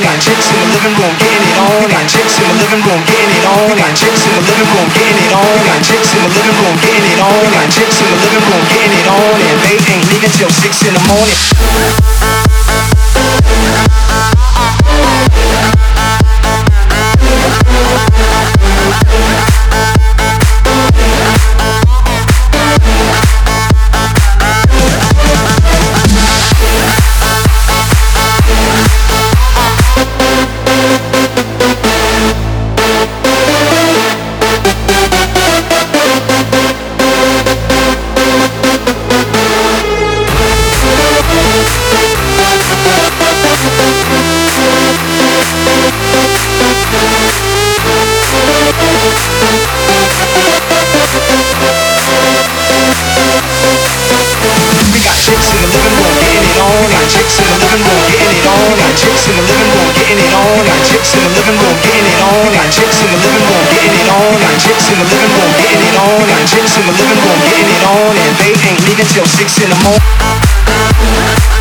got chicks in the living room getting it on. We got chicks in the living room getting it on. We got chicks in the living room getting it on. We got chicks in the living room getting it on. We got chicks in the living room getting it on, and they ain't leaving till 6 in the morning. Till 6 in the morning.